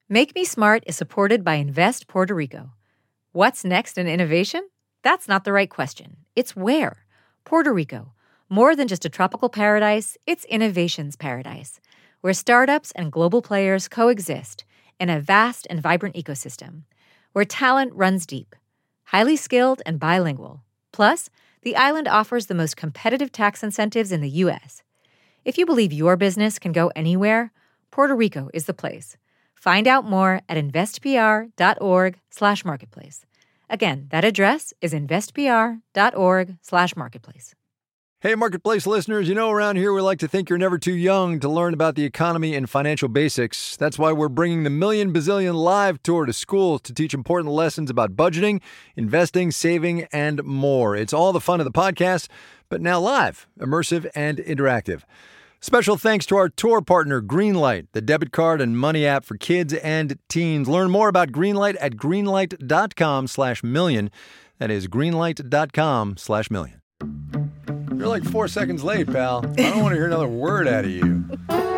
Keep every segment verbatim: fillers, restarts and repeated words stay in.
Make Me Smart is supported by Invest Puerto Rico. What's next in innovation? That's not the right question. It's where. Puerto Rico. More than just a tropical paradise, it's innovation's paradise, where startups and global players coexist in a vast and vibrant ecosystem, where talent runs deep, highly skilled and bilingual. Plus, the island offers the most competitive tax incentives in the U S. If you believe your business can go anywhere, Puerto Rico is the place. Find out more at investpr.org slash marketplace. Again, that address is investpr.org slash marketplace. Hey, Marketplace listeners, you know around here we like to think you're never too young to learn about the economy and financial basics. That's why we're bringing the Million Bazillion Live Tour to schools to teach important lessons about budgeting, investing, saving, and more. It's all the fun of the podcast, but now live, immersive, and interactive. Special thanks to our tour partner, Greenlight, the debit card and money app for kids and teens. Learn more about Greenlight at greenlight.com slash million. That is greenlight.com slash million. You're like four seconds late, pal. I don't want to hear another word out of you.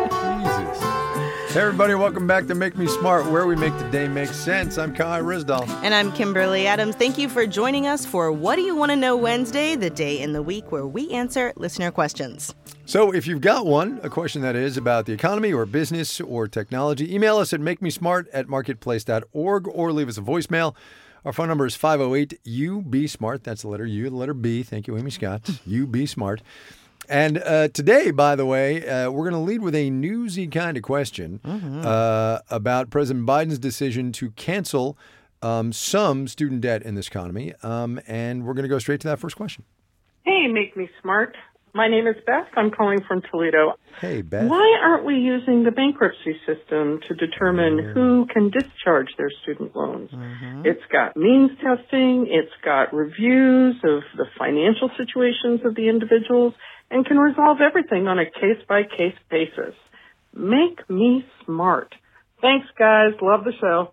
Jesus. Hey, everybody, welcome back to Make Me Smart, where we make the day make sense. I'm Kai Risdall. And I'm Kimberly Adams. Thank you for joining us for What Do You Want to Know Wednesday, the day in the week where we answer listener questions. So if you've got one, a question that is about the economy or business or technology, email us at makemesmart at marketplace dot org or leave us a voicemail. Our phone number is five oh eight U B SMART. That's the letter U, the letter B. Thank you, Amy Scott. U B SMART. And uh, today, by the way, uh, we're going to lead with a newsy kind of question mm-hmm. uh, about President Biden's decision to cancel um, some student debt in this economy. Um, and we're going to go straight to that first question. Hey, Make Me Smart. My name is Beth. I'm calling from Toledo. Hey, Beth. Why aren't we using the bankruptcy system to determine mm-hmm. who can discharge their student loans? Mm-hmm. It's got means testing. It's got reviews of the financial situations of the individuals and can resolve everything on a case-by-case basis. Make me smart. Thanks, guys. Love the show.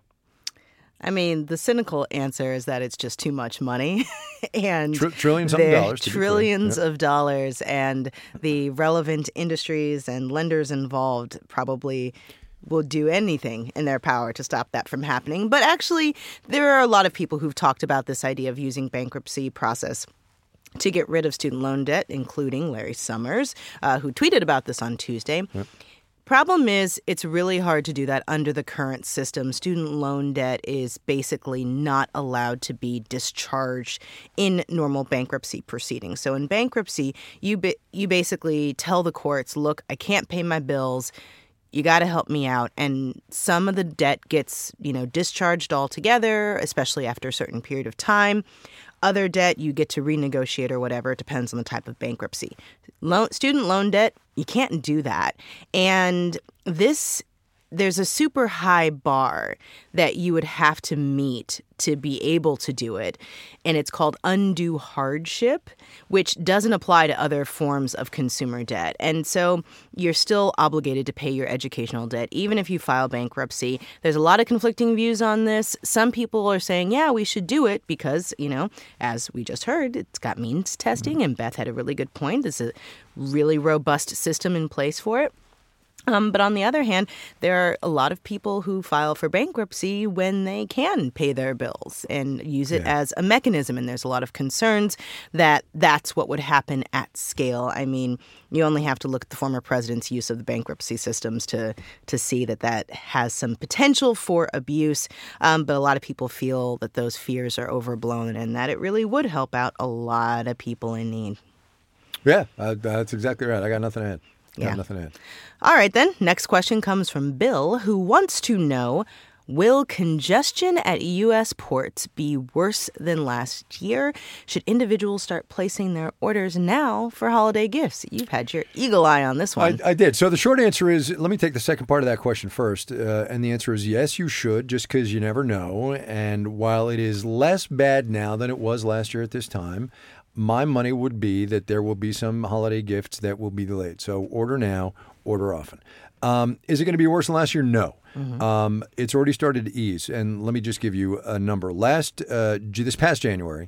I mean, the cynical answer is that it's just too much money. and Tr- trillions of dollars. Trillions yep. of dollars. And the relevant industries and lenders involved probably will do anything in their power to stop that from happening. But actually, there are a lot of people who've talked about this idea of using bankruptcy process to get rid of student loan debt, including Larry Summers, uh, who tweeted about this on Tuesday. Yep. Problem is, it's really hard to do that under the current system. Student loan debt is basically not allowed to be discharged in normal bankruptcy proceedings. So in bankruptcy, you ba- you basically tell the courts, look, I can't pay my bills. You got to help me out. And some of the debt gets, you know, discharged altogether, especially after a certain period of time. Other debt, you get to renegotiate or whatever. It depends on the type of bankruptcy. Loan, student loan debt, you can't do that. And this, there's a super high bar that you would have to meet to be able to do it. And it's called undue hardship, which doesn't apply to other forms of consumer debt. And so you're still obligated to pay your educational debt, even if you file bankruptcy. There's a lot of conflicting views on this. Some people are saying, yeah, we should do it because, you know, as we just heard, it's got means testing. And Beth had a really good point. There's a really robust system in place for it. Um, but on the other hand, there are a lot of people who file for bankruptcy when they can pay their bills and use it yeah. as a mechanism. And there's a lot of concerns that that's what would happen at scale. I mean, you only have to look at the former president's use of the bankruptcy systems to to see that that has some potential for abuse. Um, but a lot of people feel that those fears are overblown and that it really would help out a lot of people in need. Yeah, uh, that's exactly right. I got nothing to add. Yeah. Got nothing to add. All right, then. Next question comes from Bill, who wants to know, will congestion at U S ports be worse than last year? Should individuals start placing their orders now for holiday gifts? You've had your eagle eye on this one. I, I did. So the short answer is, let me take the second part of that question first. Uh, and the answer is yes, you should, just because you never know. And while it is less bad now than it was last year at this time, my money would be that there will be some holiday gifts that will be delayed. So order now, order often. Um, is it going to be worse than last year? No. Mm-hmm. Um, it's already started to ease. And let me just give you a number. Last, uh, this past January,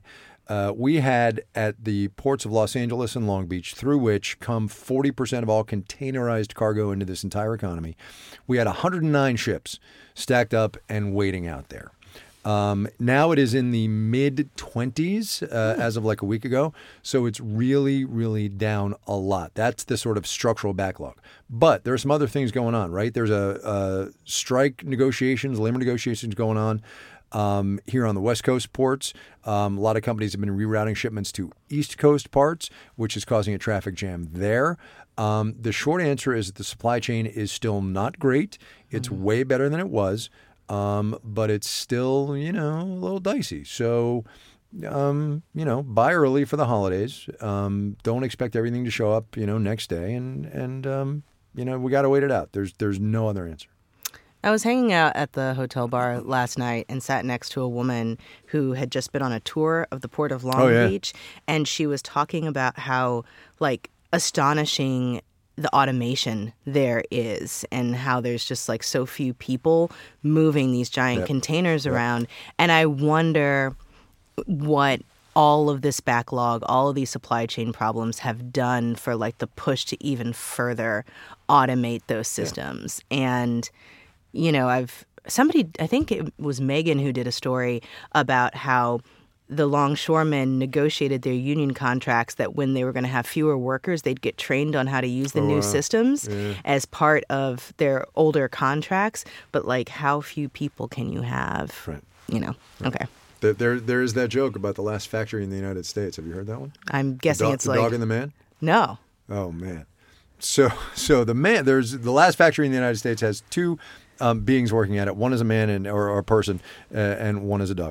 Uh, we had at the ports of Los Angeles and Long Beach, through which come forty percent of all containerized cargo into this entire economy, we had one hundred nine ships stacked up and waiting out there. Um, now it is in the mid twenties uh, as of like a week ago. So it's really, really down a lot. That's the sort of structural backlog. But there are some other things going on, right? There's a, a strike negotiations, labor negotiations going on um, here on the West Coast ports. Um, a lot of companies have been rerouting shipments to East Coast parts, which is causing a traffic jam there. Um, the short answer is that the supply chain is still not great. It's mm-hmm. way better than it was. Um, but it's still, you know, a little dicey. So, um, you know, buy early for the holidays. Um, don't expect everything to show up, you know, next day. And, and um, you know, we got to wait it out. There's there's no other answer. I was hanging out at the hotel bar last night and sat next to a woman who had just been on a tour of the port of Long oh, yeah. Beach. And she was talking about how, like, astonishing the automation there is and how there's just like so few people moving these giant yep. containers yep. around. And I wonder what all of this backlog, all of these supply chain problems have done for like the push to even further automate those systems. Yeah. And, you know, I've somebody, I think it was Megan who did a story about how the longshoremen negotiated their union contracts that when they were going to have fewer workers, they'd get trained on how to use the oh, new wow. systems yeah. as part of their older contracts. But, like, how few people can you have? Right. You know, right. okay. There, there, there is that joke about the last factory in the United States. Have you heard that one? I'm guessing the do- it's the like... The Dog and the Man? No. Oh, man. So, so the man, there's the last factory in the United States has two um, beings working at it. One is a man and or, or a person, uh, and one is a dog.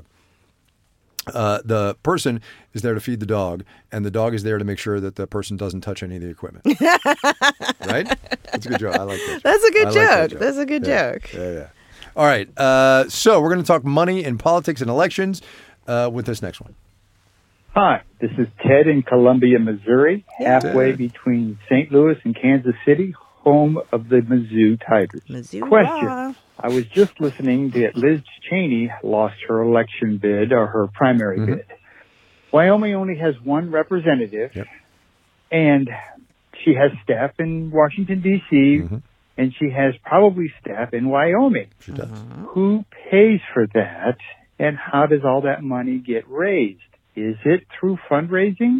Uh, the person is there to feed the dog, and the dog is there to make sure that the person doesn't touch any of the equipment. Right? That's a good joke. I like that. That's a good joke. joke. That joke. That's a good yeah. joke. Yeah, yeah. All right. Uh, so we're going to talk money and politics and elections uh, with this next one. Hi, this is Ted in Columbia, Missouri, yeah. halfway Ted. between Saint Louis and Kansas City, home of the Mizzou Tigers. Mizzou. Question. I was just listening that Liz Cheney lost her election bid, or her primary mm-hmm. bid. Wyoming only has one representative, yep. and she has staff in Washington, D C, mm-hmm. and she has probably staff in Wyoming. She does. Mm-hmm. Who pays for that, and how does all that money get raised? Is it through fundraising?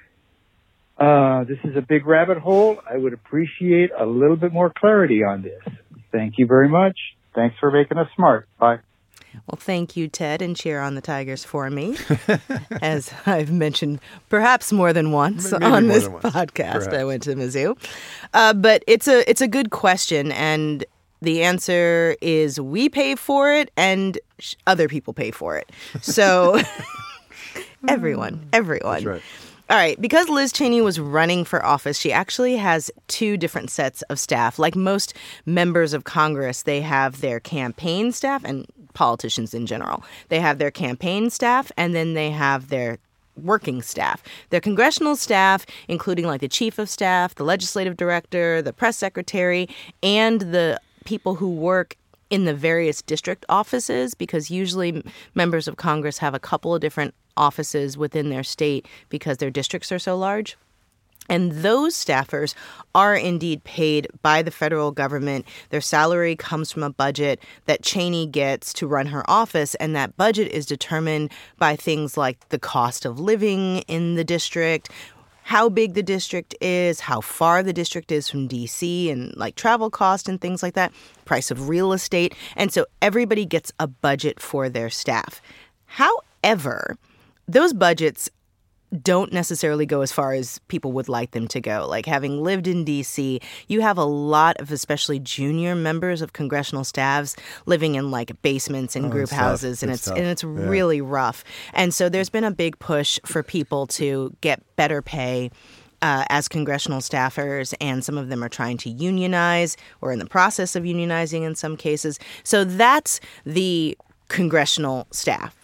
Uh, this is a big rabbit hole. I would appreciate a little bit more clarity on this. Thank you very much. Thanks for making us smart. Bye. Well, thank you, Ted, and cheer on the Tigers for me, as I've mentioned perhaps more than once Maybe on more this than once. podcast. Perhaps. I went to Mizzou. Uh, but it's a it's a good question, and the answer is we pay for it and sh- other people pay for it. So everyone, everyone. That's right. All right, because Liz Cheney was running for office, she actually has two different sets of staff. Like most members of Congress, they have their campaign staff, and politicians in general. They have their campaign staff, and then they have their working staff. Their congressional staff, including like the chief of staff, the legislative director, the press secretary, and the people who work in the various district offices, because usually members of Congress have a couple of different offices within their state because their districts are so large. And those staffers are indeed paid by the federal government. Their salary comes from a budget that Cheney gets to run her office, and that budget is determined by things like the cost of living in the district, how big the district is, how far the district is from D C, and like travel cost and things like that, price of real estate. And so everybody gets a budget for their staff. However, those budgets don't necessarily go as far as people would like them to go. Like, having lived in D C, you have a lot of especially junior members of congressional staffs living in like basements and oh, group it's houses, tough. and it's it's tough. and it's yeah. really rough. And so there's been a big push for people to get better pay Uh, as congressional staffers, and some of them are trying to unionize or in the process of unionizing in some cases. So that's the congressional staff.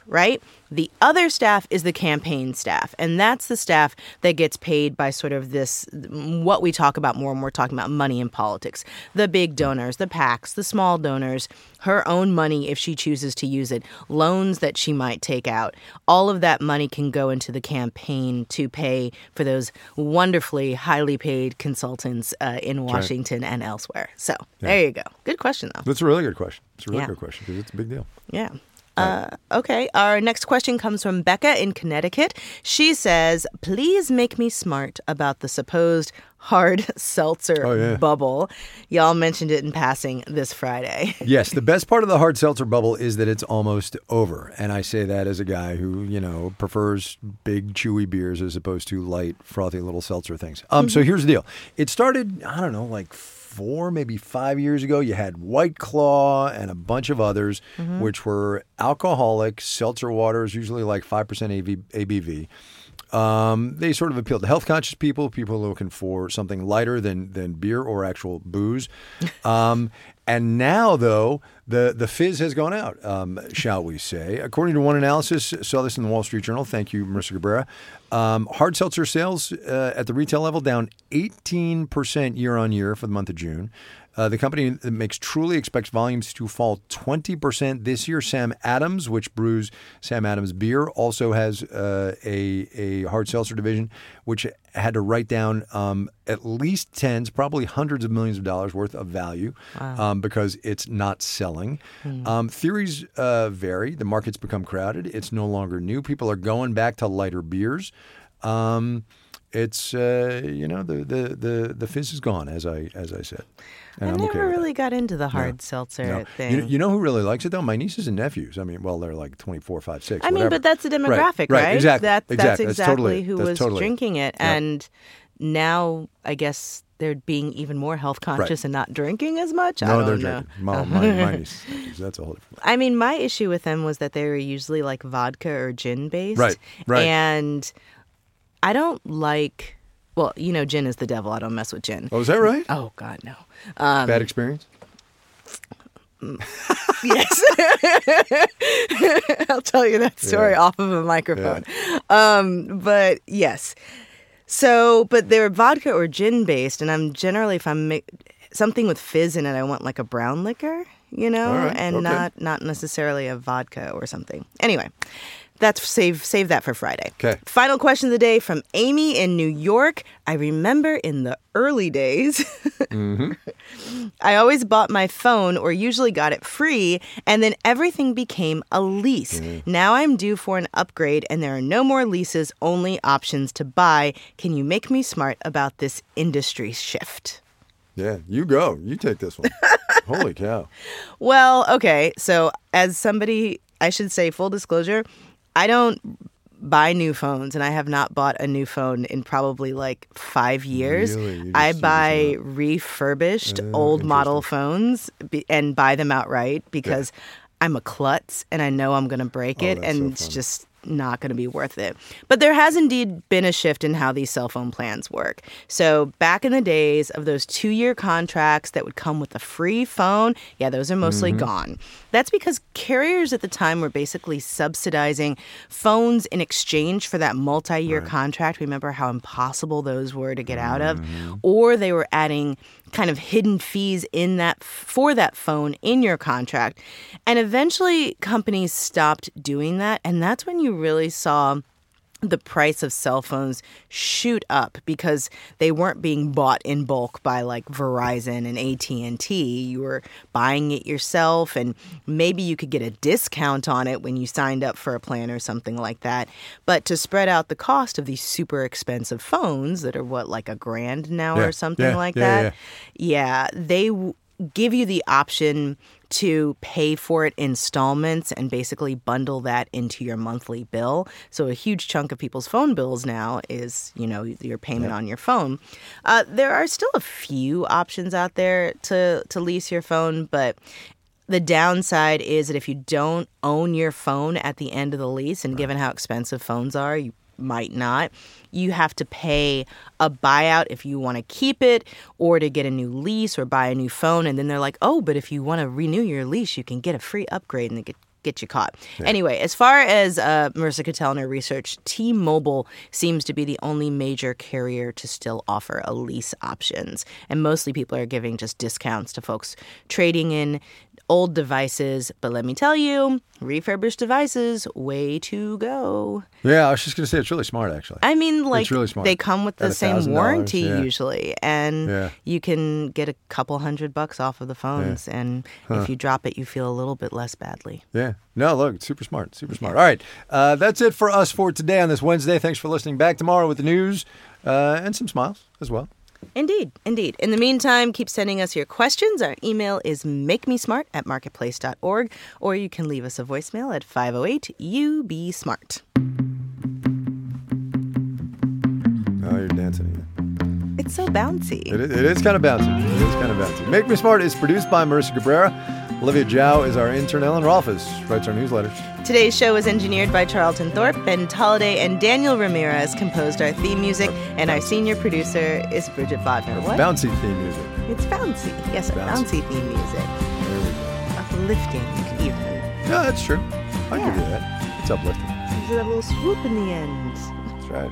right? The other staff is the campaign staff, and that's the staff that gets paid by sort of this, what we talk about more when we're talking about money in politics. The big donors, the PACs, the small donors, her own money if she chooses to use it, loans that she might take out. All of that money can go into the campaign to pay for those wonderfully highly paid consultants uh, in Washington right. and elsewhere. So yeah. there you go. Good question, though. That's a really good question. It's a really yeah. good question because it's a big deal. Yeah. Uh, okay, our next question comes from Becca in Connecticut. She says, please make me smart about the supposed hard seltzer oh, yeah. bubble. Y'all mentioned it in passing this Friday. Yes, the best part of the hard seltzer bubble is that it's almost over. And I say that as a guy who, you know, prefers big, chewy beers as opposed to light, frothy little seltzer things. Um, mm-hmm. So here's the deal. It started, I don't know, like four, maybe five years ago. You had White Claw and a bunch of others, mm-hmm. which were alcoholic seltzer waters, usually like five percent A B V. Um, they sort of appeal to health-conscious people, people looking for something lighter than than beer or actual booze. Um, and now, though, the, the fizz has gone out, um, shall we say. According to one analysis, saw this in the Wall Street Journal, thank you, Marissa Cabrera, um, hard seltzer sales uh, at the retail level down eighteen percent year-on-year for the month of June. Uh, the company that makes Truly expects volumes to fall twenty percent this year. Sam Adams, which brews Sam Adams beer, also has uh, a a hard seltzer division, which had to write down um, at least tens, probably hundreds of millions of dollars worth of value wow. um, because it's not selling. Mm. Um, theories uh, vary. The market's become crowded. It's no longer new. People are going back to lighter beers. Um, it's uh, you know the, the the the fizz is gone, as I as I said. And I I'm never okay with really that. got into the hard no. seltzer no. thing. You, you know who really likes it, though? My nieces and nephews. I mean, well, they're like twenty-four, five, six, I mean, whatever. but that's the demographic, right? right? right? Exactly. That, exactly. That's exactly totally, who that's was totally. drinking it. Yeah. And now, I guess, they're being even more health conscious right. and not drinking as much. No, I don't they're know. drinking. My, my, my nieces and nephews, that's a whole different I mean, my issue with them was that they were usually like vodka or gin based. Right, right. And I don't like... Well, you know, gin is the devil. I don't mess with gin. Oh, is that right? Oh, God, no. Um, Bad experience? Yes. I'll tell you that story Yeah. off of a microphone. Yeah. Um, but yes. So, but they're vodka or gin based, and I'm generally, if I'm ma- something with fizz in it, I want like a brown liquor, you know, right. and okay. not not necessarily a vodka or something. Anyway. That's save save that for Friday. Okay. Final question of the day from Amy in New York. I remember in the early days, mm-hmm. I always bought my phone or usually got it free, and then everything became a lease. Mm-hmm. Now I'm due for an upgrade, and there are no more leases, only options to buy. Can you make me smart about this industry shift? Yeah, you go. You take this one. Holy cow. Well, okay. So as somebody, I should say full disclosure, I don't buy new phones, and I have not bought a new phone in probably like five years. Really? I buy refurbished uh, old model phones be- and buy them outright because yeah. I'm a klutz and I know I'm going to break oh, it, and so it's funny. just not going to be worth it. But there has indeed been a shift in how these cell phone plans work. So back in the days of those two-year contracts that would come with a free phone, yeah, those are mostly mm-hmm. gone. That's because carriers at the time were basically subsidizing phones in exchange for that multi-year right. contract. Remember how impossible those were to get out of? Mm-hmm. Or they were adding kind of hidden fees in that for that phone in your contract. And eventually companies stopped doing that. And that's when you really saw the price of cell phones shoot up because they weren't being bought in bulk by like Verizon and A T and T. You were buying it yourself, and maybe you could get a discount on it when you signed up for a plan or something like that. But to spread out the cost of these super expensive phones that are what, like a grand now yeah, or something yeah, like yeah, that, yeah, yeah they w- give you the option to pay for it installments and basically bundle that into your monthly bill. So a huge chunk of people's phone bills now is, you know, your payment yeah. on your phone. Uh, there are still a few options out there to, to lease your phone, but the downside is that if you don't own your phone at the end of the lease, and right. given how expensive phones are, you might not, you have to pay a buyout if you want to keep it or to get a new lease or buy a new phone. And then they're like, oh, but if you want to renew your lease, you can get a free upgrade. And they get get you caught. Yeah. Anyway, as far as uh, Marissa could tell in her research, T-Mobile seems to be the only major carrier to still offer a lease options. And mostly people are giving just discounts to folks trading in old devices. But let me tell you, refurbished devices, way to go. Yeah, I was just going to say it's really smart, actually. I mean, like, really smart. They come with the At same warranty yeah. usually. And yeah. you can get a couple hundred bucks off of the phones. Yeah. And huh. if you drop it, you feel a little bit less badly. Yeah. No, look, super smart, super smart. All right, uh, that's it for us for today on this Wednesday. Thanks for listening. Back tomorrow with the news uh, and some smiles as well. Indeed, indeed. In the meantime, keep sending us your questions. Our email is makemesmart at marketplace dot org, or you can leave us a voicemail at five oh eight U B SMART. Oh, you're dancing again. It's so bouncy. It is, it is kind of bouncy. It is kind of bouncy. Make Me Smart is produced by Marissa Cabrera. Olivia Zhao is our intern. Ellen Rolfes writes our newsletters. Today's show was engineered by Charlton Thorpe. Ben Tolliday and Daniel Ramirez composed our theme music, and our senior producer is Bridget Bodner. What? Bouncy theme music. It's bouncy. Yes, bouncy, bouncy theme music. There we go. Uplifting, even. Yeah, that's true. I'll yeah. give you that. It's uplifting. There's a little swoop in the end. That's right.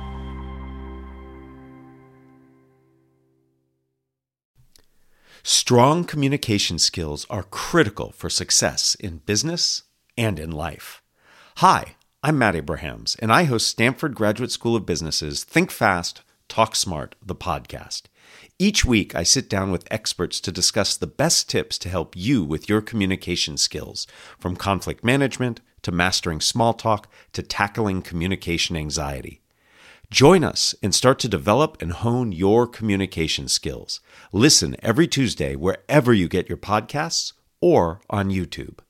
Strong communication skills are critical for success in business and in life. Hi, I'm Matt Abrahams, and I host Stanford Graduate School of Business's Think Fast, Talk Smart, the podcast. Each week, I sit down with experts to discuss the best tips to help you with your communication skills, from conflict management to mastering small talk to tackling communication anxiety. Join us and start to develop and hone your communication skills. Listen every Tuesday wherever you get your podcasts or on YouTube.